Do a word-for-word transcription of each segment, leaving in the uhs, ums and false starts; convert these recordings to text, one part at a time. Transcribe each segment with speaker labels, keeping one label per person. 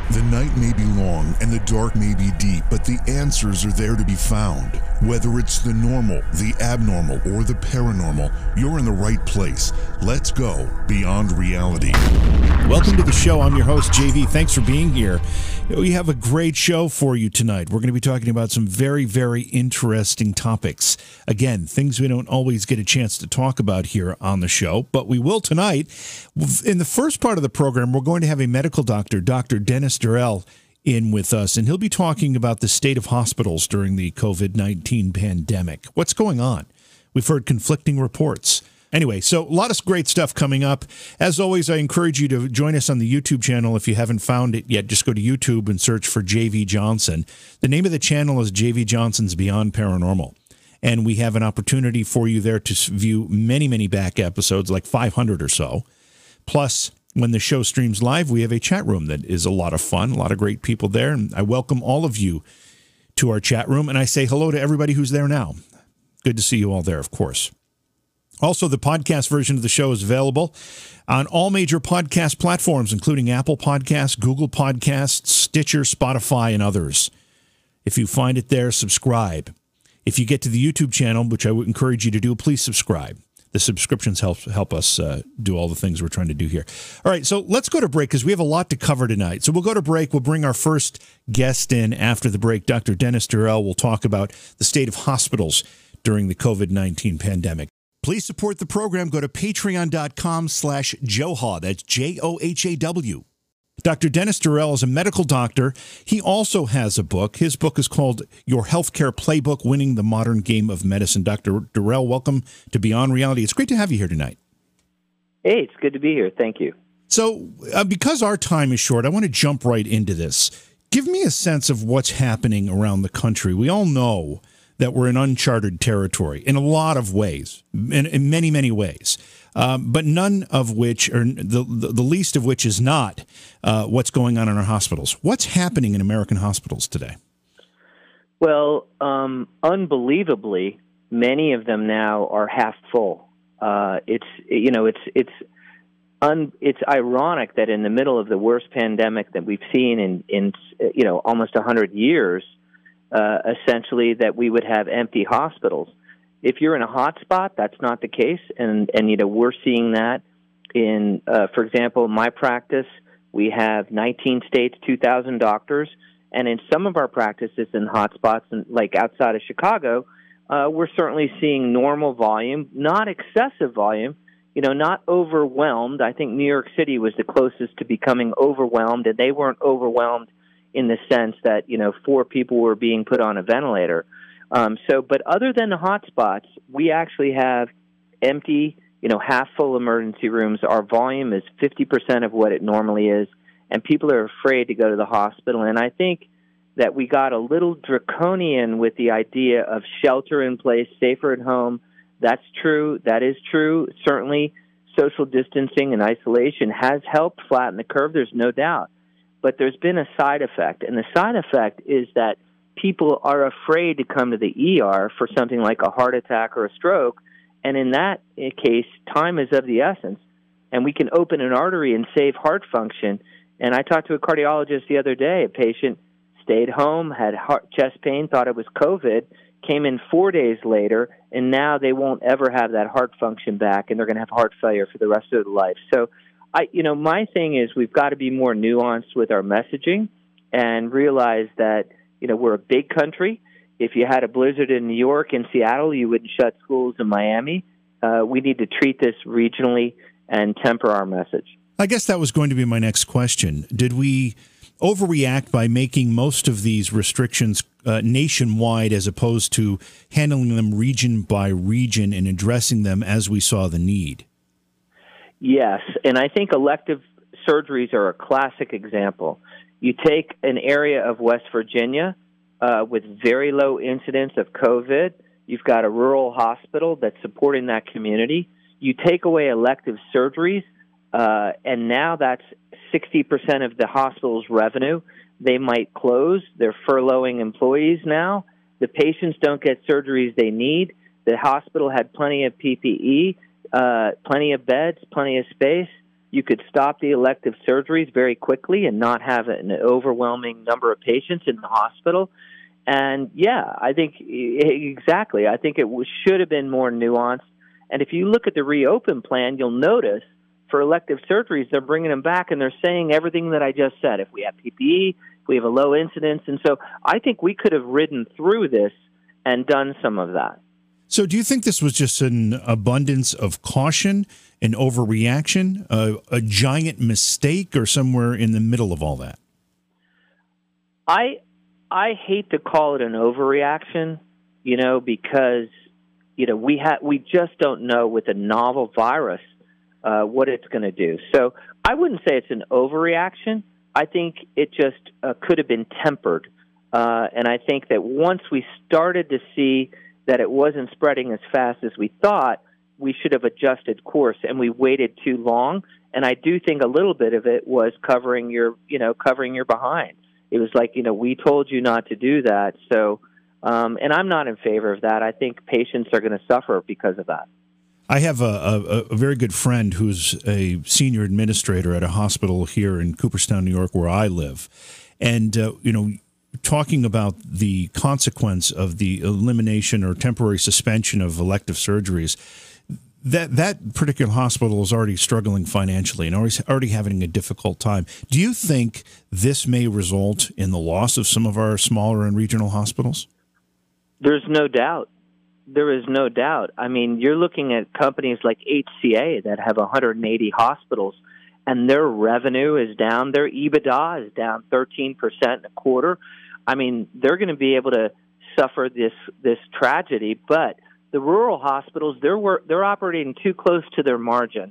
Speaker 1: The night may be long and the dark may be deep, but the answers are there to be found. Whether it's the normal, the abnormal, or the paranormal, you're in the right place. Let's go beyond reality.
Speaker 2: Welcome to the show. I'm your host, J V. Thanks for being here. We have a great show for you tonight. We're going to be talking about some very, very interesting topics. Again, things we don't always get a chance to talk about here on the show, but we will tonight. In the first part of the program, we're going to have a medical doctor, Doctor Dennis Durrell, in with us, and he'll be talking about the state of hospitals during the COVID nineteen pandemic. What's going on? We've heard conflicting reports. Anyway, so a lot of great stuff coming up. As always, I encourage you to join us on the YouTube channel. If you haven't found it yet, just go to YouTube and search for J V Johnson. The name of the channel is J V Johnson's Beyond Paranormal. And we have an opportunity for you there to view many, many back episodes, like five hundred or so. Plus, when the show streams live, we have a chat room that is a lot of fun, a lot of great people there. And I welcome all of you to our chat room, and I say hello to everybody who's there now. Good to see you all there, of course. Also, the podcast version of the show is available on all major podcast platforms, including Apple Podcasts, Google Podcasts, Stitcher, Spotify, and others. If you find it there, subscribe. If you get to the YouTube channel, which I would encourage you to do, please subscribe. The subscriptions help help us uh, do all the things we're trying to do here. All right, so let's go to break because we have a lot to cover tonight. So we'll go to break. We'll bring our first guest in after the break. Doctor Dennis Durrell will talk about the state of hospitals during the COVID nineteen pandemic. Please support the program. Go to patreon.com slash Johaw. That's J O H A W. Doctor Dennis Durrell is a medical doctor. He also has a book. His book is called Your Healthcare Playbook, Winning the Modern Game of Medicine. Doctor Durrell, welcome to Beyond Reality. It's great to have you here tonight.
Speaker 3: Hey, it's good to be here. Thank you.
Speaker 2: So uh, because our time is short, I want to jump right into this. Give me a sense of what's happening around the country. We all know that we're in uncharted territory in a lot of ways, in, in many, many ways. Um, but none of which, or the, the, the least of which is not uh, what's going on in our hospitals. What's happening in American hospitals today?
Speaker 3: Well, um, unbelievably, many of them now are half full. Uh, it's you know it's it's un, it's ironic that in the middle of the worst pandemic that we've seen in in you know almost a hundred years, uh, essentially that we would have empty hospitals. If you're in a hot spot, that's not the case, and, and you know we're seeing that in, uh, for example, my practice, we have nineteen states, two thousand doctors, and in some of our practices in hot spots, like outside of Chicago, uh, we're certainly seeing normal volume, not excessive volume, you know, not overwhelmed. I think New York City was the closest to becoming overwhelmed, and they weren't overwhelmed in the sense that, you know, four people were being put on a ventilator. Um, so, but other than the hot spots, we actually have empty, you know, half-full emergency rooms. Our volume is fifty percent of what it normally is, and people are afraid to go to the hospital. And I think that we got a little draconian with the idea of shelter in place, safer at home. That's true. That is true. Certainly, social distancing and isolation has helped flatten the curve. There's no doubt. But there's been a side effect, and the side effect is that people are afraid to come to the E R for something like a heart attack or a stroke, and in that case, time is of the essence, and we can open an artery and save heart function. And I talked to a cardiologist the other day. A patient stayed home, had heart, chest pain, thought it was COVID, came in four days later, and now they won't ever have that heart function back, and they're going to have heart failure for the rest of their life. So, I, you know, my thing is we've got to be more nuanced with our messaging and realize that you know, we're a big country. If you had a blizzard in New York and Seattle, you wouldn't shut schools in Miami. Uh, we need to treat this regionally and temper our message.
Speaker 2: I guess that was going to be my next question. Did we overreact by making most of these restrictions uh, nationwide as opposed to handling them region by region and addressing them as we saw the need?
Speaker 3: Yes, and I think elective surgeries are a classic example. You take an area of West Virginia uh, with very low incidence of COVID. You've got a rural hospital that's supporting that community. You take away elective surgeries, uh, and now that's sixty percent of the hospital's revenue. They might close. They're furloughing employees now. The patients don't get surgeries they need. The hospital had plenty of P P E, uh, plenty of beds, plenty of space. You could stop the elective surgeries very quickly and not have an overwhelming number of patients in the hospital. And, yeah, I think exactly. I think it was, should have been more nuanced. And if you look at the reopen plan, you'll notice for elective surgeries, they're bringing them back, and they're saying everything that I just said. If we have P P E, if we have a low incidence. And so I think we could have ridden through this and done some of that.
Speaker 2: So do you think this was just an abundance of caution, an overreaction, uh, a giant mistake, or somewhere in the middle of all that?
Speaker 3: I I hate to call it an overreaction, you know, because, you know, we ha- we just don't know with a novel virus uh, what it's going to do. So I wouldn't say it's an overreaction. I think it just uh, could have been tempered. Uh, and I think that once we started to see that it wasn't spreading as fast as we thought, we should have adjusted course, and we waited too long. And I do think a little bit of it was covering your, you know, covering your behind. It was like, you know, we told you not to do that. So, um, and I'm not in favor of that. I think patients are going to suffer because of that.
Speaker 2: I have a, a, a very good friend who's a senior administrator at a hospital here in Cooperstown, New York, where I live. And, uh, you know, talking about the consequence of the elimination or temporary suspension of elective surgeries, that that particular hospital is already struggling financially and already, already having a difficult time. Do you think this may result in the loss of some of our smaller and regional hospitals?
Speaker 3: There's no doubt. There is no doubt. I mean, you're looking at companies like H C A that have one hundred eighty hospitals, and their revenue is down. Their EBITDA is down thirteen percent in a quarter. I mean, they're going to be able to suffer this this tragedy, but the rural hospitals, they're they're operating too close to their margin,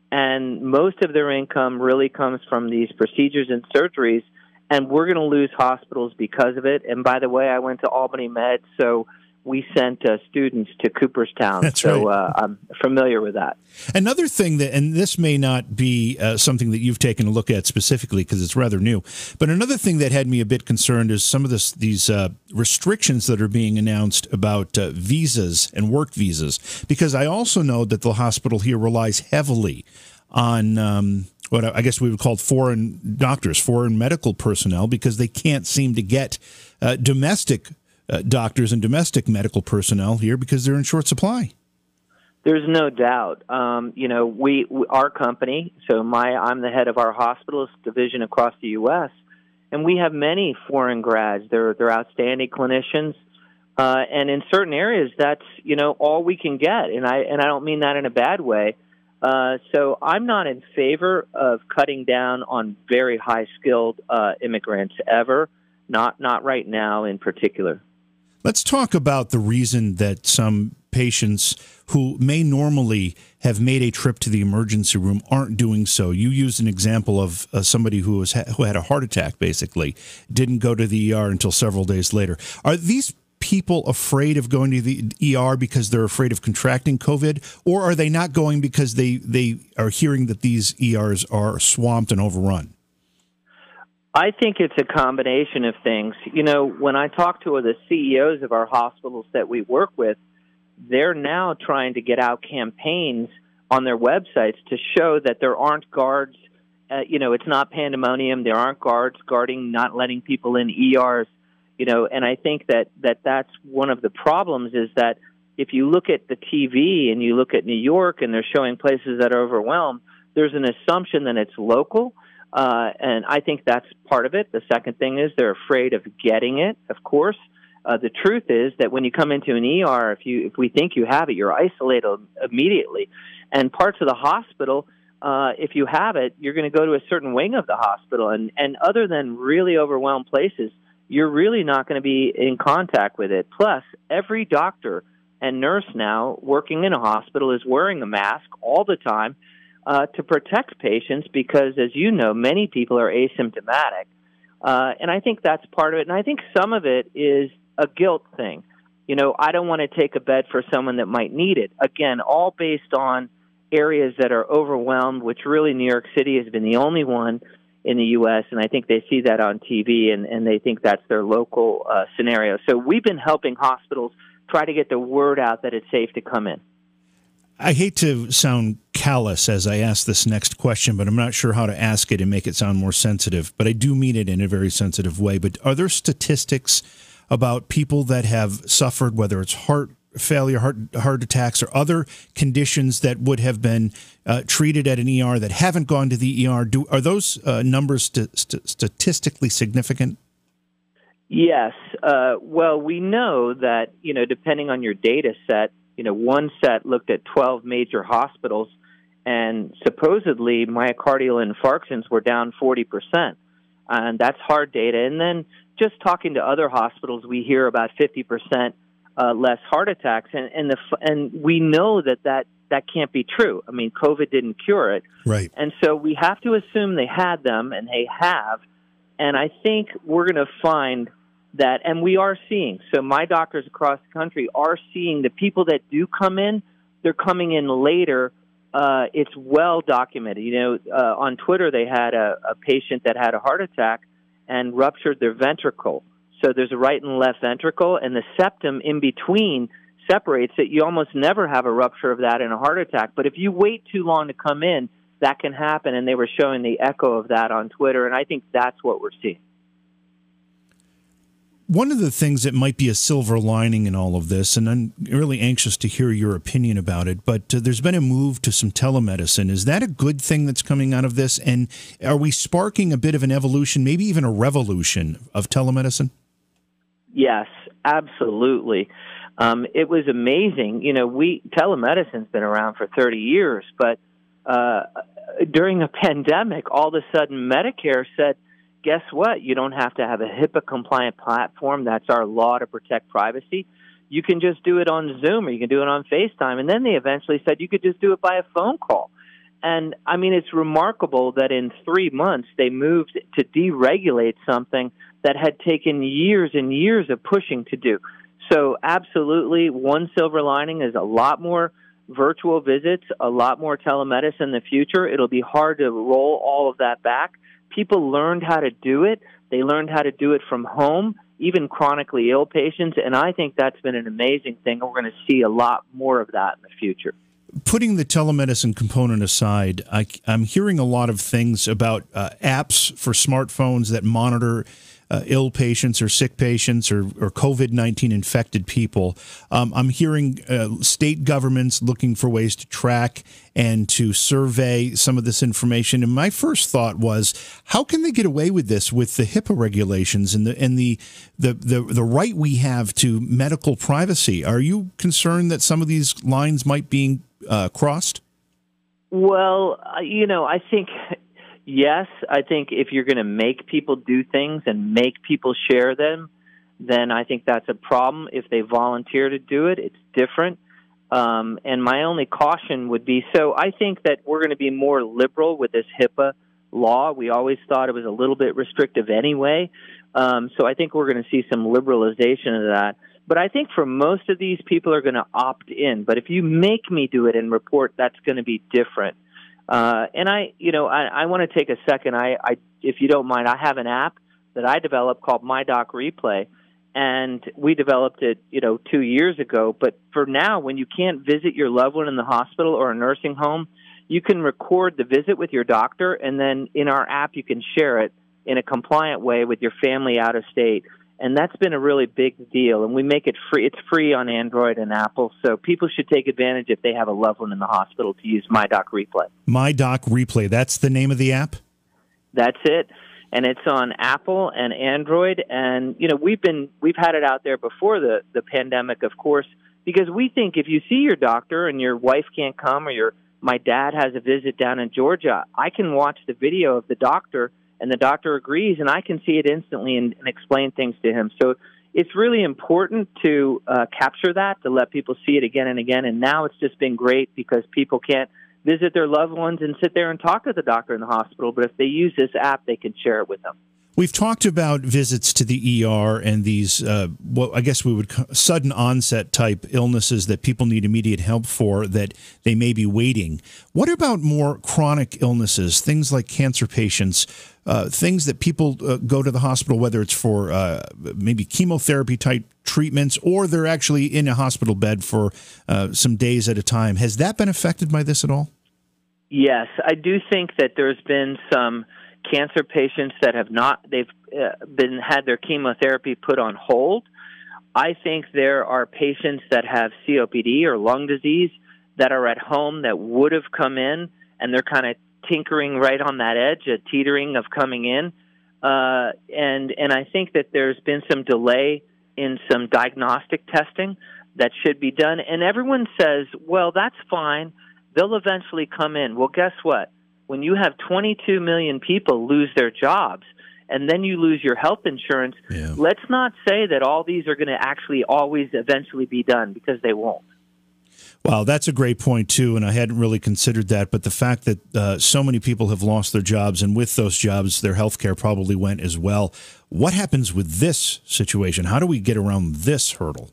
Speaker 3: and most of their income really comes from these procedures and surgeries, and we're going to lose hospitals because of it. And by the way, I went to Albany Med, so we sent uh, students to Cooperstown.
Speaker 2: That's
Speaker 3: so
Speaker 2: right.
Speaker 3: uh, I'm familiar with that.
Speaker 2: Another thing that, and this may not be uh, something that you've taken a look at specifically because it's rather new, but another thing that had me a bit concerned is some of this, these uh, restrictions that are being announced about uh, visas and work visas, because I also know that the hospital here relies heavily on um, what I guess we would call foreign doctors, foreign medical personnel, because they can't seem to get uh, domestic Uh, doctors and domestic medical personnel here because they're in short supply.
Speaker 3: There's no doubt. Um, you know, we, we our company. So my I'm the head of our hospitals division across the U S, and we have many foreign grads. They're they're outstanding clinicians, uh, and in certain areas, that's you know all we can get. And I and I don't mean that in a bad way. Uh, so I'm not in favor of cutting down on very high skilled uh, immigrants ever. Not not right now in particular.
Speaker 2: Let's talk about the reason that some patients who may normally have made a trip to the emergency room aren't doing so. You used an example of uh, somebody who was who had a heart attack, basically, didn't go to the E R until several days later. Are these people afraid of going to the E R because they're afraid of contracting COVID, or are they not going because they, they are hearing that these E Rs are swamped and overrun?
Speaker 3: I think it's a combination of things. You know, when I talk to the C E Os of our hospitals that we work with, they're now trying to get out campaigns on their websites to show that there aren't guards. Uh, you know, it's not pandemonium. There aren't guards guarding, not letting people in E Rs. You know, and I think that, that that's one of the problems is that if you look at the T V and you look at New York and they're showing places that are overwhelmed, there's an assumption that it's local. Uh, and I think that's part of it. The second thing is they're afraid of getting it, of course. Uh, the truth is that when you come into an E R, if you if we think you have it, you're isolated immediately. And parts of the hospital, uh, if you have it, you're going to go to a certain wing of the hospital. And, and other than really overwhelmed places, you're really not going to be in contact with it. Plus, every doctor and nurse now working in a hospital is wearing a mask all the time. Uh, to protect patients because, as you know, many people are asymptomatic. Uh, and I think that's part of it. And I think some of it is a guilt thing. You know, I don't want to take a bed for someone that might need it. Again, all based on areas that are overwhelmed, which really New York City has been the only one in the U S, and I think they see that on T V, and, and they think that's their local uh, scenario. So we've been helping hospitals try to get the word out that it's safe to come in.
Speaker 2: I hate to sound callous as I ask this next question, but I'm not sure how to ask it and make it sound more sensitive. But I do mean it in a very sensitive way. But are there statistics about people that have suffered, whether it's heart failure, heart, heart attacks, or other conditions that would have been uh, treated at an E R that haven't gone to the E R? Do, are those uh, numbers st- st- statistically significant?
Speaker 3: Yes. Uh, well, we know that, you know, depending on your data set, you know, one set looked at twelve major hospitals, and supposedly myocardial infarctions were down forty percent. And that's hard data. And then just talking to other hospitals, we hear about fifty percent uh, less heart attacks. And, and, the, and we know that, that that can't be true. I mean, COVID didn't cure it.
Speaker 2: Right.
Speaker 3: And so we have to assume they had them, and they have. And I think we're going to find that, and we are seeing, so my doctors across the country are seeing the people that do come in, they're coming in later. Uh, it's well documented. You know, uh, on Twitter they had a, a patient that had a heart attack and ruptured their ventricle. So there's a right and left ventricle, and the septum in between separates it. You almost never have a rupture of that in a heart attack. But if you wait too long to come in, that can happen, and they were showing the echo of that on Twitter, and I think that's what we're seeing.
Speaker 2: One of the things that might be a silver lining in all of this, and I'm really anxious to hear your opinion about it, but uh, there's been a move to some telemedicine. Is that a good thing that's coming out of this? And are we sparking a bit of an evolution, maybe even a revolution of telemedicine?
Speaker 3: Yes, absolutely. Um, it was amazing. You know, we telemedicine's been around for thirty years, but uh, during a pandemic, all of a sudden Medicare said, guess what? You don't have to have a HIPAA-compliant platform. That's our law to protect privacy. You can just do it on Zoom, or you can do it on FaceTime. And then they eventually said you could just do it by a phone call. And, I mean, it's remarkable that in three months they moved to deregulate something that had taken years and years of pushing to do. So, absolutely, one silver lining is a lot more virtual visits, a lot more telemedicine in the future. It'll be hard to roll all of that back. People learned how to do it. They learned how to do it from home, even chronically ill patients, and I think that's been an amazing thing. We're going to see a lot more of that in the future.
Speaker 2: Putting the telemedicine component aside, I, I'm hearing a lot of things about uh, apps for smartphones that monitor uh, ill patients or sick patients or, or COVID nineteen infected people. Um, I'm hearing uh, state governments looking for ways to track and to survey some of this information. And my first thought was, how can they get away with this with the HIPAA regulations and the and the the the, the right we have to medical privacy? Are you concerned that some of these lines might be uh, crossed?
Speaker 3: Well, uh, you know, I think, yes, I think if you're going to make people do things and make people share them, then I think that's a problem. If they volunteer to do it, it's different. Um, and my only caution would be, so I think that we're going to be more liberal with this HIPAA law. We always thought it was a little bit restrictive anyway. Um, so I think we're going to see some liberalization of that. But I think for most of these, people are going to opt in. But if you make me do it and report, that's going to be different. Uh, and I, you know, I, I want to take a second. I, I, if you don't mind, I have an app that I developed called MyDoc Replay, and we developed it, you know, two years ago. But for now, when you can't visit your loved one in the hospital or a nursing home, you can record the visit with your doctor, and then in our app, you can share it in a compliant way with your family out of state. And that's been a really big deal, and we make it free. It's free on Android and Apple, so people should take advantage if they have a loved one in the hospital to use MyDoc Replay.
Speaker 2: MyDoc Replay, that's the name of the app?
Speaker 3: That's it, and it's on Apple and Android. And, you know, we've been we've had it out there before the, the pandemic, of course, because we think if you see your doctor and your wife can't come, or your my dad has a visit down in Georgia, I can watch the video of the doctor, and the doctor agrees, and I can see it instantly and, and explain things to him. So it's really important to uh, capture that, to let people see it again and again. And now it's just been great because people can't visit their loved ones and sit there and talk to the doctor in the hospital. But if they use this app, they can share it with them.
Speaker 2: We've talked about visits to the E R and these, uh, what I guess we would call sudden onset type illnesses that people need immediate help for that they may be waiting. What about more chronic illnesses, things like cancer patients, uh, things that people uh, go to the hospital, whether it's for uh, maybe chemotherapy type treatments or they're actually in a hospital bed for uh, some days at a time. Has that been affected by this at all?
Speaker 3: Yes, I do think that there's been some cancer patients that have not, they've uh, been had their chemotherapy put on hold. I think there are patients that have C O P D or lung disease that are at home that would have come in, and they're kind of tinkering right on that edge, a teetering of coming in. Uh, and and I think that there's been some delay in some diagnostic testing that should be done. And everyone says, well, that's fine. They'll eventually come in. Well, guess what? When you have twenty-two million people lose their jobs and then you lose your health insurance, yeah. let's not say that all these are going to actually always eventually be done, because they won't.
Speaker 2: Wow, that's a great point, too, and I hadn't really considered that. But the fact that uh, so many people have lost their jobs, and with those jobs, their health care probably went as well. What happens with this situation? How do we get around this hurdle?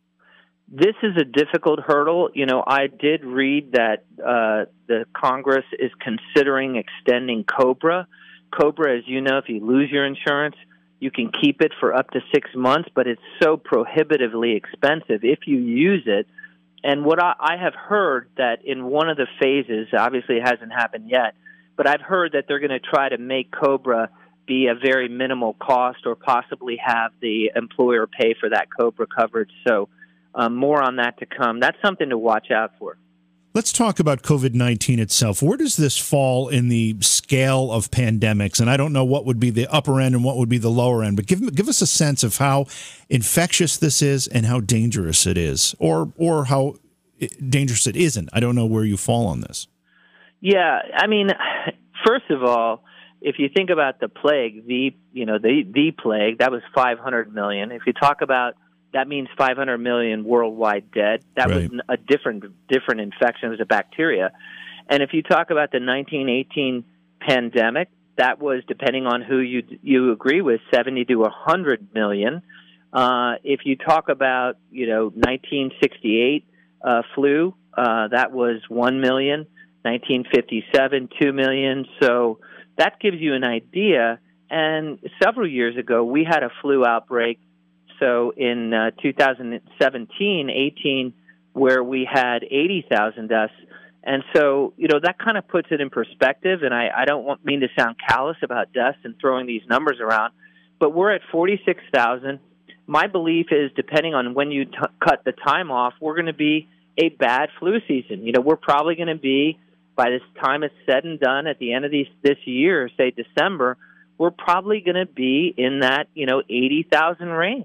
Speaker 3: This is a difficult hurdle. You know, I did read that uh, the Congress is considering extending COBRA. COBRA, as you know, if you lose your insurance, you can keep it for up to six months, but it's so prohibitively expensive if you use it. And what I, I have heard that in one of the phases, obviously it hasn't happened yet, but I've heard that they're going to try to make COBRA be a very minimal cost, or possibly have the employer pay for that COBRA coverage. So Um, more on that to come. That's something to watch out for.
Speaker 2: Let's talk about COVID nineteen itself. Where does this fall in the scale of pandemics? And I don't know what would be the upper end and what would be the lower end, but give give us a sense of how infectious this is and how dangerous it is, or or how dangerous it isn't. I don't know where you fall on this.
Speaker 3: Yeah, I mean, first of all, if you think about the plague, the you know the the plague, that was five hundred million. If you talk about, that means five hundred million worldwide dead. That right. was a different different infection. It was a bacteria. And if you talk about the nineteen eighteen pandemic, that was, depending on who you you agree with, seventy to one hundred million. Uh, if you talk about, you know, nineteen sixty-eight uh, flu, uh, that was one million. nineteen fifty-seven, two million. So that gives you an idea. And several years ago, we had a flu outbreak. So in uh, two thousand seventeen, eighteen, where we had eighty thousand deaths. And so, you know, that kind of puts it in perspective. And I, I don't want, mean to sound callous about deaths and throwing these numbers around, but we're at forty-six thousand. My belief is, depending on when you t- cut the time off, we're going to be a bad flu season. You know, we're probably going to be, by this time it's said and done, at the end of these, this year, say December, we're probably going to be in that, you know, eighty thousand range.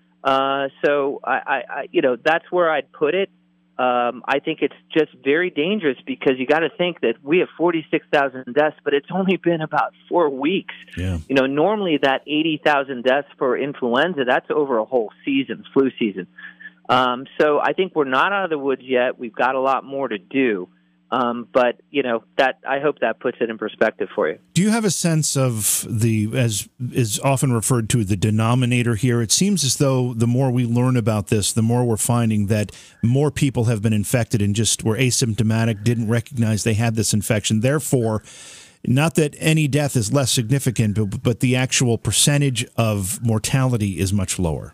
Speaker 3: Uh, so, I, I, I, you know, that's where I'd put it. Um, I think it's just very dangerous, because you got to think that we have forty-six thousand deaths, but it's only been about four weeks.
Speaker 2: Yeah.
Speaker 3: You know, normally that eighty thousand deaths for influenza, that's over a whole season, flu season. Um, so I think we're not out of the woods yet. We've got a lot more to do. Um, but, you know, that I hope that puts it in perspective for you.
Speaker 2: Do you have a sense of the, as is often referred to, the denominator here? It seems as though the more we learn about this, the more we're finding that more people have been infected and just were asymptomatic, didn't recognize they had this infection. Therefore, not that any death is less significant, but, but the actual percentage of mortality is much lower.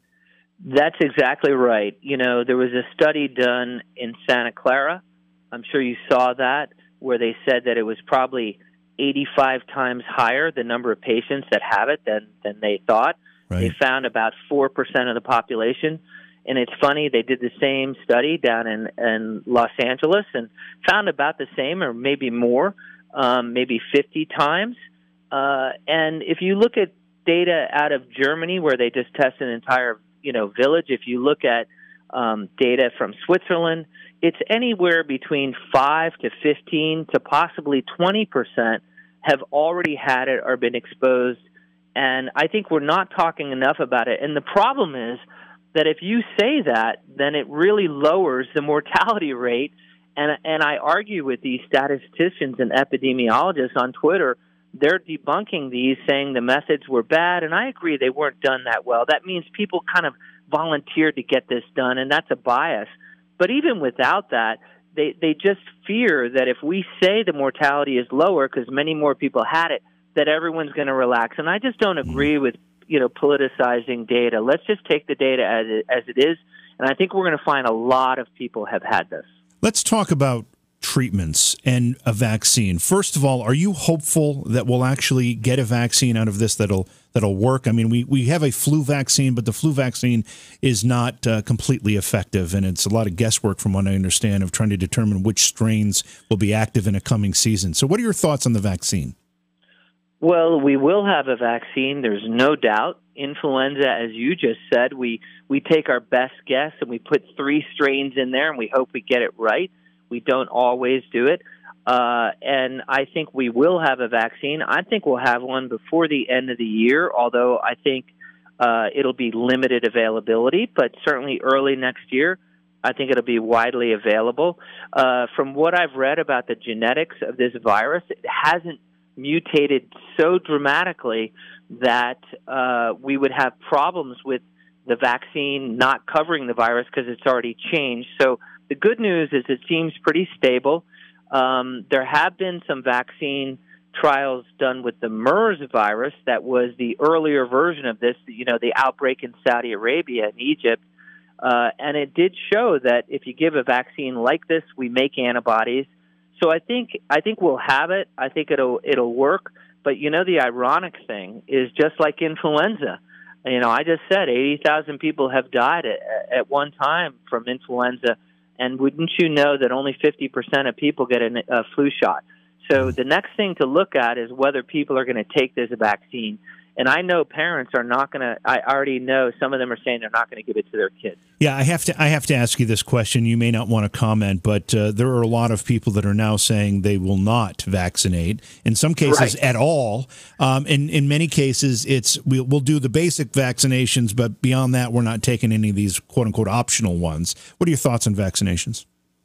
Speaker 3: That's exactly right. You know, there was a study done in Santa Clara. I'm sure you saw that, where they said that it was probably eighty-five times higher, the number of patients that have it, than, than they thought. Right. They found about four percent of the population. And it's funny, they did the same study down in, in Los Angeles and found about the same, or maybe more, um, maybe fifty times. Uh, and if you look at data out of Germany, where they just test an entire, you know, village, if you look at um, data from Switzerland, it's anywhere between five to fifteen to possibly twenty percent have already had it or been exposed. And I think we're not talking enough about it. And the problem is that if you say that, then it really lowers the mortality rate. And, and I argue with these statisticians and epidemiologists on Twitter they're debunking these, saying the methods were bad, and I agree they weren't done that well. That means people kind of volunteered to get this done, and that's a bias. But even without that, they, they just fear that if we say the mortality is lower because many more people had it, that everyone's going to relax. And I just don't agree with, you know, politicizing data. Let's just take the data as it, as it is, and I think we're going to find a lot of people have had this.
Speaker 2: Let's talk about treatments and a vaccine. First of all, are you hopeful that we'll actually get a vaccine out of this that'll that'll work? I mean, we, we have a flu vaccine, but the flu vaccine is not uh, completely effective, and it's a lot of guesswork from what I understand of trying to determine which strains will be active in a coming season. So what are your thoughts on the vaccine?
Speaker 3: Well, we will have a vaccine. There's no doubt. Influenza, as you just said, we, we take our best guess and we put three strains in there and we hope we get it right. We don't always do it. Uh, and I think we will have a vaccine. I think we'll have one before the end of the year, although I think uh, it'll be limited availability, but certainly early next year, I think it'll be widely available. Uh, from what I've read about the genetics of this virus, it hasn't mutated so dramatically that uh, we would have problems with the vaccine not covering the virus because it's already changed. So the good news is it seems pretty stable. Um, there have been some vaccine trials done with the MERS virus that was the earlier version of this, you know, the outbreak in Saudi Arabia and Egypt. Uh, and it did show that if you give a vaccine like this, we make antibodies. So I think I think we'll have it. I think it'll it'll work. But you know, the ironic thing is just like influenza. You know, I just said eighty thousand people have died at, at one time from influenza, and wouldn't you know that only fifty percent of people get a, a flu shot? So the next thing to look at is whether people are going to take this vaccine. And I know parents are not going to. I already know some of them are saying they're not going to give it to their kids.
Speaker 2: Yeah, I have to. I have to ask you this question. You may not want to comment, but uh, there are a lot of people that are now saying they will not vaccinate. In some cases,
Speaker 3: right.
Speaker 2: at all. Um, in in many cases, it's we'll, we'll do the basic vaccinations, but beyond that, we're not taking any of these quote unquote optional ones. What are your thoughts on vaccinations?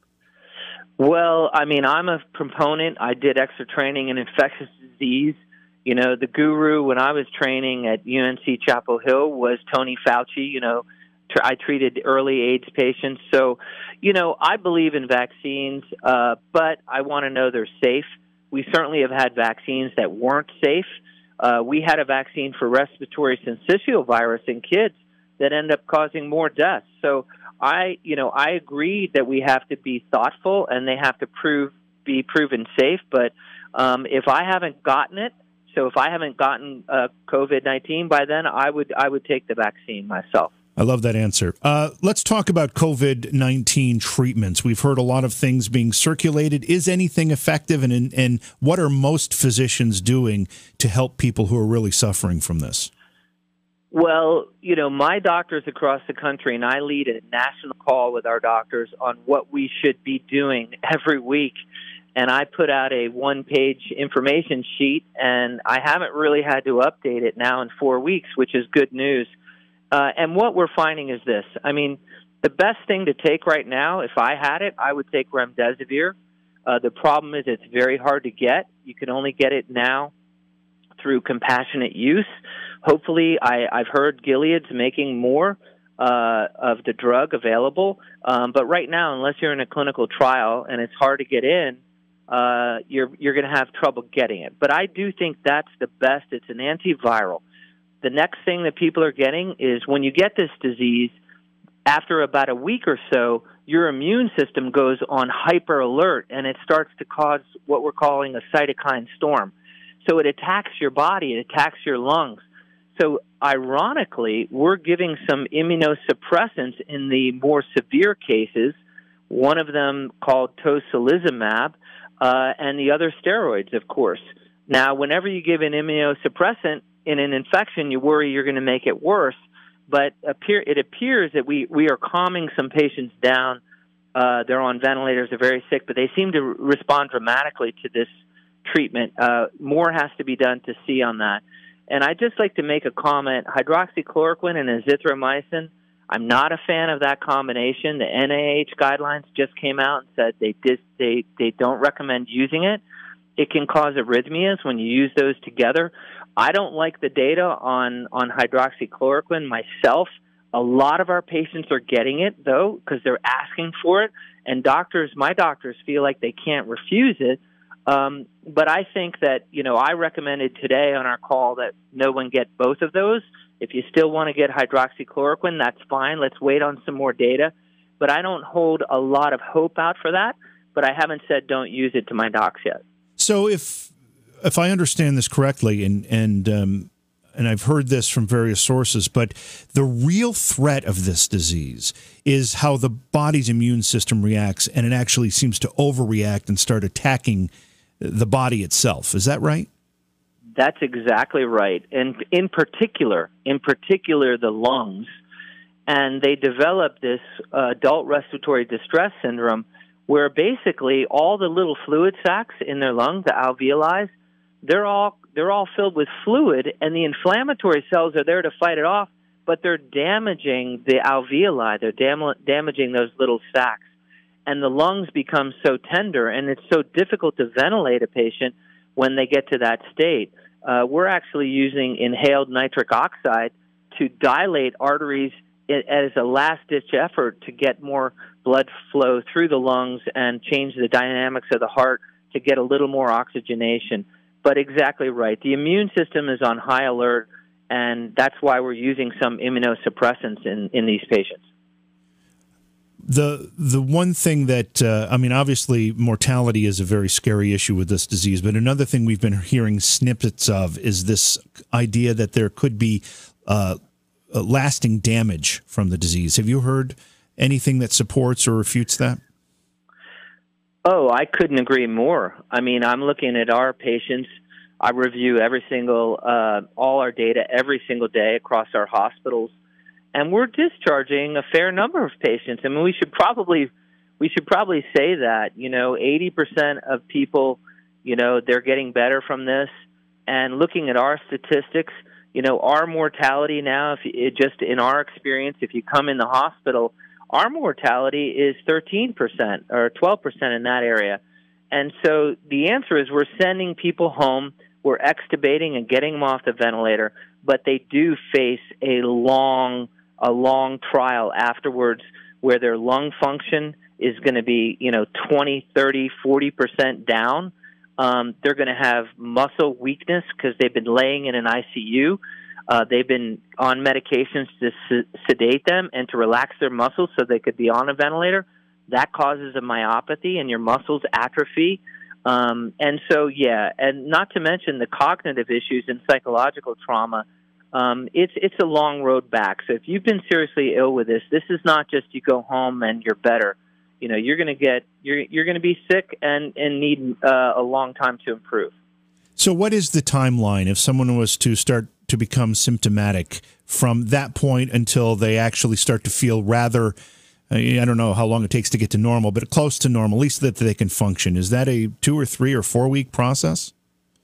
Speaker 3: Well, I mean, I'm a proponent. I did extra training in infectious disease. You know, the guru when I was training at U N C Chapel Hill was Tony Fauci. You know, tr- I treated early AIDS patients. So, you know, I believe in vaccines, uh, but I want to know they're safe. We certainly have had vaccines that weren't safe. Uh, we had a vaccine for respiratory syncytial virus in kids that ended up causing more deaths. So I, you know, I agree that we have to be thoughtful and they have to prove be proven safe. But um, if I haven't gotten it, So if I haven't gotten uh, COVID nineteen by then, I would I would take the vaccine myself.
Speaker 2: I love that answer. Uh, let's talk about COVID nineteen treatments. We've heard a lot of things being circulated. Is anything effective, and and what are most physicians doing to help people who are really suffering from this?
Speaker 3: Well, you know, my doctors across the country, and I lead a national call with our doctors on what we should be doing every week. And I put out a one-page information sheet, and I haven't really had to update it now in four weeks, which is good news. Uh, and what we're finding is this. I mean, the best thing to take right now, if I had it, I would take remdesivir. Uh, the problem is it's very hard to get. You can only get it now through compassionate use. Hopefully, I, I've heard Gilead's making more uh, of the drug available. Um, but right now, unless you're in a clinical trial and it's hard to get in, Uh, you're you're going to have trouble getting it. But I do think that's the best. It's an antiviral. The next thing that people are getting is when you get this disease, after about a week or so, your immune system goes on hyper alert, and it starts to cause what we're calling a cytokine storm. So it attacks your body. It attacks your lungs. So ironically, we're giving some immunosuppressants in the more severe cases, one of them called tocilizumab, Uh, and the other steroids, of course. Now, whenever you give an immunosuppressant in an infection, you worry you're going to make it worse. But appear, it appears that we, we are calming some patients down. Uh, they're on ventilators, they're very sick, but they seem to respond dramatically to this treatment. Uh, more has to be done to see on that. And I'd just like to make a comment. Hydroxychloroquine and azithromycin, I'm not a fan of that combination. The N I H guidelines just came out and said they dis, they they don't recommend using it. It can cause arrhythmias when you use those together. I don't like the data on, on hydroxychloroquine myself. A lot of our patients are getting it, though, because they're asking for it. And doctors, my doctors, feel like they can't refuse it. Um, but I think that, you know, I recommended today on our call that no one get both of those. If you still want to get hydroxychloroquine, that's fine. Let's wait on some more data. But I don't hold a lot of hope out for that. But I haven't said don't use it to my docs yet.
Speaker 2: So if if I understand this correctly, and and um, and I've heard this from various sources, but the real threat of this disease is how the body's immune system reacts, and it actually seems to overreact and start attacking the body itself. Is that right?
Speaker 3: That's exactly right. And in particular, in particular, the lungs. And they develop this uh, adult respiratory distress syndrome where basically all the little fluid sacs in their lungs, the alveoli, they're all they're all filled with fluid, and the inflammatory cells are there to fight it off, but they're damaging the alveoli. They're dam- damaging those little sacs. And the lungs become so tender, and it's so difficult to ventilate a patient when they get to that state. Uh, we're actually using inhaled nitric oxide to dilate arteries as a last-ditch effort to get more blood flow through the lungs and change the dynamics of the heart to get a little more oxygenation. But exactly right. The immune system is on high alert, and that's why we're using some immunosuppressants in, in these patients.
Speaker 2: The the one thing that, uh, I mean, obviously mortality is a very scary issue with this disease, but another thing we've been hearing snippets of is this idea that there could be uh, lasting damage from the disease. Have you heard anything that supports or refutes that?
Speaker 3: Oh, I couldn't agree more. I mean, I'm looking at our patients. I review every single, uh, all our data every single day across our hospitals, and we're discharging a fair number of patients. I mean, we should probably, we should probably say that, you know, eighty percent of people, you know, they're getting better from this. And looking at our statistics, you know, our mortality now, if it just in our experience, if you come in the hospital, our mortality is thirteen percent or twelve percent in that area. And so the answer is we're sending people home, we're extubating and getting them off the ventilator, but they do face a long, a long trial afterwards where their lung function is going to be, you know, twenty, thirty, forty percent down. Um, they're going to have muscle weakness because they've been laying in an I C U. Uh, they've been on medications to sedate them and to relax their muscles so they could be on a ventilator. That causes a myopathy and your muscles atrophy. Um, and so, yeah, and not to mention the cognitive issues and psychological trauma. Um, it's it's a long road back. So if you've been seriously ill with this, this is not just you go home and you're better. You know, you're going to get you're you're going to be sick and and need uh, a long time to improve.
Speaker 2: So, what is the timeline if someone was to start to become symptomatic from that point until they actually start to feel rather, I don't know how long it takes to get to normal, but close to normal, at least that they can function? Is that a two or three or four week process?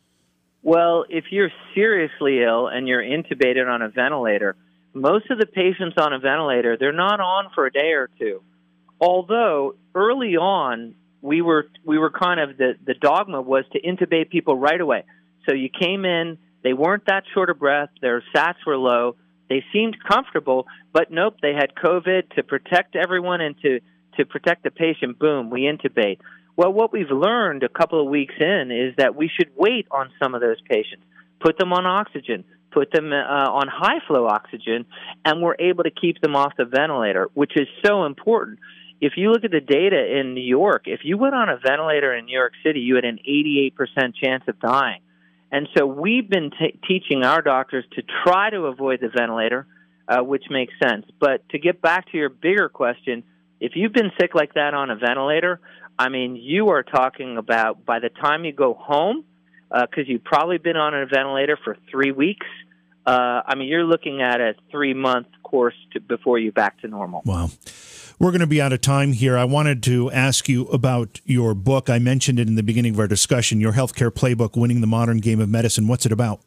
Speaker 3: Well, if you're seriously ill and you're intubated on a ventilator, most of the patients on a ventilator, they're not on for a day or two. Although early on, we were we were kind of the, the dogma was to intubate people right away. So you came in, they weren't that short of breath, their sats were low, they seemed comfortable, but nope, they had COVID. To protect everyone and to, to protect the patient, boom, we intubate. Well, what we've learned a couple of weeks in is that we should wait on some of those patients, put them on oxygen, put them uh, on high-flow oxygen, and we're able to keep them off the ventilator, which is so important. If you look at the data in New York, if you went on a ventilator in New York City, you had an eighty-eight percent chance of dying. And so we've been t- teaching our doctors to try to avoid the ventilator, uh, which makes sense. But to get back to your bigger question, if you've been sick like that on a ventilator, I mean, you are talking about by the time you go home, because uh, you've probably been on a ventilator for three weeks, uh, I mean, you're looking at a three-month course to, before you're back to normal.
Speaker 2: Wow. We're going to be out of time here. I wanted to ask you about your book. I mentioned it in the beginning of our discussion, your healthcare playbook, Winning the Modern Game of Medicine. What's it about?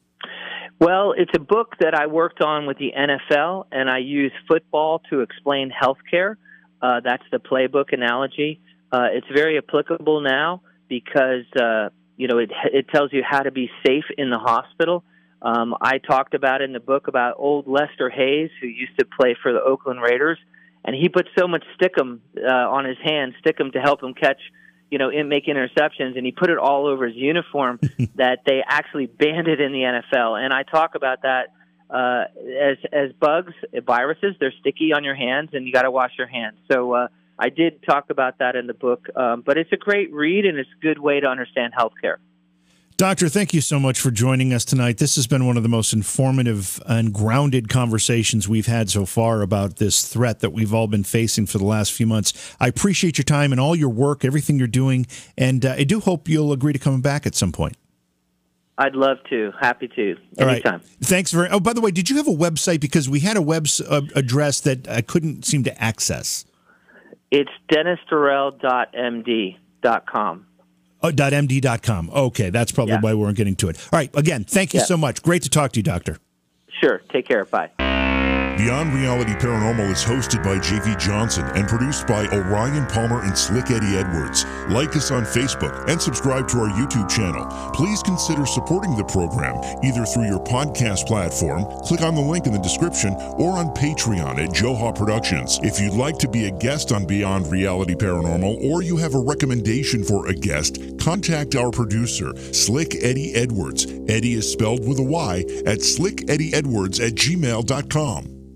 Speaker 3: Well, it's a book that I worked on with the N F L, and I use football to explain healthcare. Uh, that's the playbook analogy. Uh, it's very applicable now because, uh, you know, it it tells you how to be safe in the hospital. Um, I talked about in the book about old Lester Hayes, who used to play for the Oakland Raiders, and he put so much stickum uh, on his hand, stickum to help him catch, you know, in make interceptions, and he put it all over his uniform that they actually banned it in the N F L. And I talk about that uh, as as bugs, viruses, they're sticky on your hands, and you got to wash your hands. So uh, I did talk about that in the book, um, but it's a great read, and it's a good way to understand healthcare.
Speaker 2: Doctor, thank you so much for joining us tonight. This has been one of the most informative and grounded conversations we've had so far about this threat that we've all been facing for the last few months. I appreciate your time and all your work, everything you're doing, and uh, I do hope you'll agree to coming back at some point.
Speaker 3: I'd love to. Happy to. Anytime.
Speaker 2: All right. Thanks very. Oh, by the way, did you have a website? Because we had a web uh, address that I couldn't seem to access.
Speaker 3: It's dennis durrell dot m d dot com.
Speaker 2: Oh, .m d dot com. Okay, that's probably
Speaker 3: yeah.
Speaker 2: why we weren't getting to it. All right, again, thank you yeah. so much. Great to talk to you, Doctor.
Speaker 3: Sure. Take care. Bye.
Speaker 1: Beyond Reality Paranormal is hosted by J V Johnson and produced by Orion Palmer and Slick Eddie Edwards. Like us on Facebook and subscribe to our YouTube channel. Please consider supporting the program either through your podcast platform, click on the link in the description, or on Patreon at Joha Productions. If you'd like to be a guest on Beyond Reality Paranormal, or you have a recommendation for a guest, contact our producer, Slick Eddie Edwards. Eddie is spelled with a Y at slick eddie edwards at gmail dot com.